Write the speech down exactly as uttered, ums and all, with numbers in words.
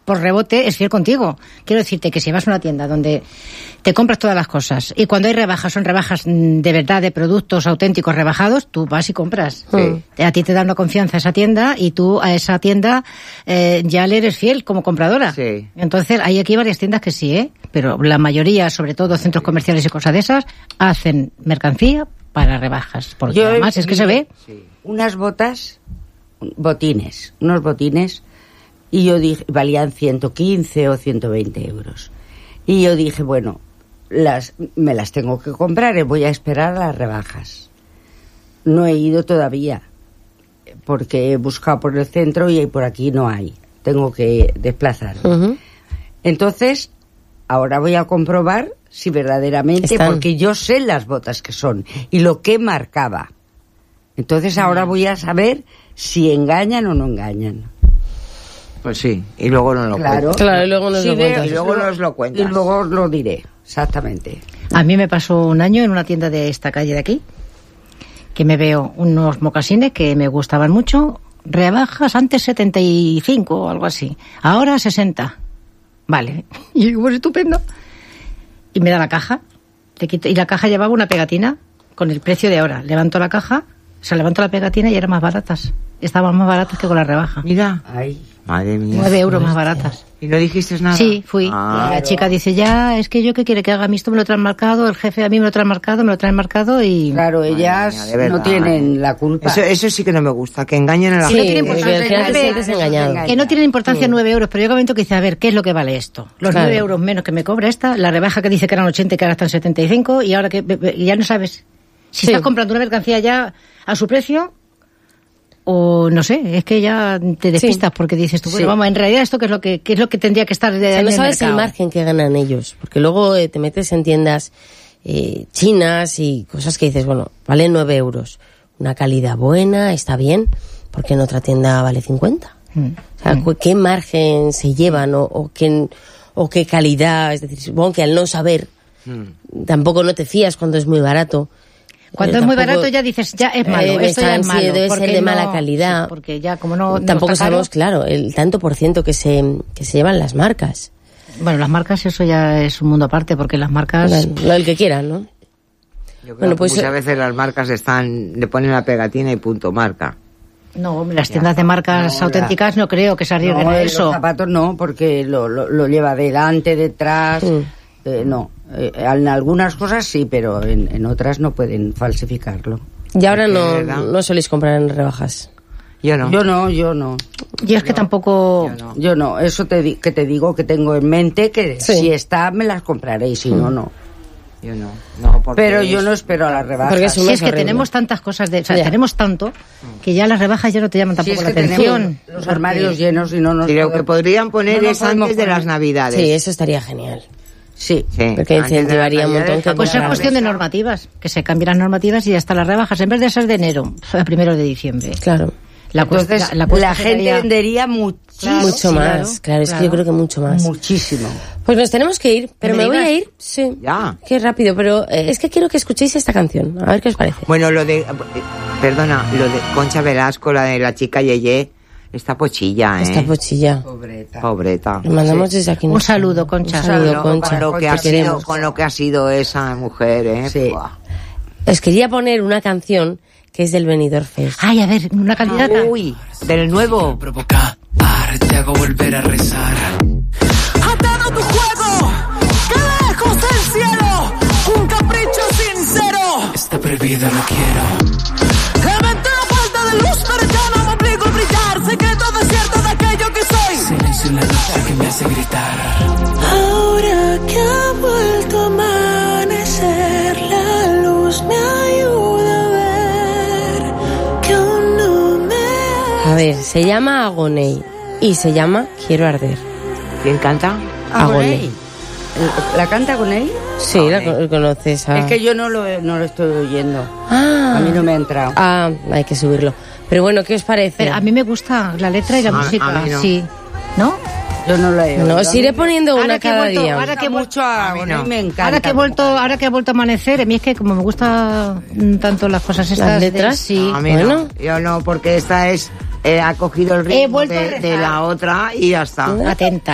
por rebote es fiel contigo. Quiero decirte que si vas a una tienda donde te compras todas las cosas y cuando hay rebajas, son rebajas de verdad, de productos auténticos rebajados, tú vas y compras. Sí. A ti te da una confianza esa tienda y tú a esa tienda eh, ya le eres fiel como compradora. Sí. Entonces hay aquí varias tiendas que sí, ¿eh? Pero la mayoría, sobre todo centros comerciales y cosas de esas, hacen mercancía para rebajas. Porque Yo además es que se ve. Sí. Unas botas, botines, unos botines, y yo dije, valían ciento quince o ciento veinte euros. Y yo dije, bueno, las me las tengo que comprar y voy a esperar a las rebajas. No he ido todavía, porque he buscado por el centro y por aquí no hay. Tengo que desplazarme. Uh-huh. Entonces, ahora voy a comprobar si verdaderamente, Están. porque yo sé las botas que son y lo que marcaba. Entonces ahora voy a saber si engañan o no engañan. Pues sí, y luego nos lo Claro. cuentas. Claro, y luego nos Sí, lo veo- cuentas. Y luego nos lo cuentas. Y luego os lo diré, exactamente. A mí me pasó un año en una tienda de esta calle de aquí, que me veo unos mocasines que me gustaban mucho, rebajas antes setenta y cinco o algo así, ahora sesenta. Vale, y digo, pues estupendo. Y me da la caja, le quito, y la caja llevaba una pegatina con el precio de ahora. Levanto la caja, se levantó la pegatina y eran más baratas. Estaban más baratas que con la rebaja. Mira, Ay, madre mía. Nueve euros más baratas. ¿Y no dijiste nada? Sí, fui. Ah. Y la chica dice, ya, es que yo qué quiere que haga, a mí esto me lo traen marcado, el jefe a mí me lo trae marcado, me lo traen marcado y... claro, ellas mía, de verdad. no tienen la culpa. Eso, eso sí que no me gusta, que engañen a la Sí, no gente. tiene es importancia. que al final te Nueve- sientes engañado. Que no tienen importancia nueve euros, pero llega un momento que dice, a ver, ¿qué es lo que vale esto? Los Claro. nueve euros menos que me cobra esta, la rebaja que dice que eran ochenta y que ahora están setenta y cinco, y ahora que y ya no sabes si Sí. estás comprando una mercancía ya a su precio o no sé, es que ya te despistas Sí. porque dices tú, bueno, Sí. vamos, en realidad esto que es lo que, qué es lo que tendría que estar de, O sea, en no el sabes el mercado. margen que ganan ellos, porque luego eh, te metes en tiendas eh, chinas y cosas que dices, bueno, vale nueve euros, una calidad buena, está bien, porque en otra tienda vale cincuenta. Mm. O sea, cu- ¿qué margen se llevan o, o, qué, o qué calidad? Es decir, supongo que al no saber, Mm. tampoco no te fías cuando es muy barato. Cuando Eh, es muy tampoco- barato ya dices, ya es malo, eh, esto ya es están- sí, malo. debe porque ser de mala no- calidad. sí, porque ya como no... no Tampoco está caro, sabemos, claro, el tanto por ciento que se, que se llevan las marcas. Bueno, las marcas eso ya es un mundo aparte, porque las marcas... Bueno, lo del que quieran, ¿no? Yo creo Bueno, que pues, muchas eh, veces las marcas están, le ponen la pegatina y punto, marca. No, hombre, las tiendas de marcas No, la- auténticas no creo que se arriesguen No, a eh, eso. los zapatos no, porque lo, lo, lo lleva delante, detrás. Mm. eh, no, Eh, en algunas cosas sí, pero en, en otras no pueden falsificarlo. Y ahora Porque, no, ¿verdad? no soléis comprar en rebajas. Yo no. Yo no, yo no. Y es que tampoco... Yo no. Yo no, eso te di- que te digo que tengo en mente que Sí. si está me las compraré y si no, no. Yo no. No, porque Pero yo es- no espero a las rebajas. Porque es un Si mes es que horrible. tenemos tantas cosas, de, o sea, Ya. tenemos tanto que ya las rebajas ya no te llaman Si tampoco es la que atención. tenemos los armarios llenos y no nos Sí, lo que podemos- podrían poner no nos es podemos antes de poner- las navidades. Sí, eso estaría genial. Sí. Sí, Porque antes de incentivaría las un montón navidades, que Pues es Claro. cuestión de normativas, que se cambien las normativas y hasta las rebajas, en vez de ser de enero, a primero de diciembre. Claro. La, cuesta- Entonces la, la, la cuesta gente sería- vendería muchísimo. Mucho sí, más, claro, claro, es que claro. yo creo que mucho más. Muchísimo. Pues nos tenemos que ir, pero ¿Me me voy digas? a ir, sí. Ya. Qué rápido, pero eh, es que quiero que escuchéis esta canción, a ver qué os parece. Bueno, lo de... eh, Perdona, lo de Concha Velasco, la de la chica Yeye, está pochilla, ¿eh? Esta pochilla. Pobreta. Pobreta. Le mandamos desde aquí Un nuestro- saludo, Concha. Un saludo, Con- Concha. Con lo, que te ha sido, queremos. con lo que ha sido esa mujer, ¿eh? Sí. Buah. Os quería poner una canción que es del Benidorm Fest. Ay, a ver, una candidata. Uy, del nuevo. Provocar, te hago volver a rezar. Atado tu juego, que lejos del cielo, un capricho sincero. Está prohibido, lo quiero. Lamenté la falta de luz, pero ya no me obligo a brillar. Secreto desierto de aquello que soy. Silencio en la noche que me hace gritar. Ahora que ha vuelto a amanecer, la luz me ayuda a ver que aún no me... A ver, se llama Agoney y se llama Quiero arder. ¿Quién canta? Agoney. ¿La canta con él? Sí, la co- conoces a... Es que yo no lo, no lo estoy oyendo. Ah, A mí no me ha entrado. ah, hay que subirlo. Pero bueno, ¿qué os parece? Pero a mí me gusta la letra y la A- a música, mí no. sí. ¿No? Yo no la he oído. No, os iré poniendo Ahora una que he cada vuelto- día. ahora que he vuelto- mucho a A mí Agoney, no. me encanta. Ahora que he vuelto, ahora que ha vuelto a amanecer, a mí es que como me gusta mm, tanto las cosas estas Las de- letras, sí. A mí Bueno. no. Yo no, porque esta es... eh, ha cogido el He ritmo vuelto a de, de rezar. la otra y ya está. Atenta.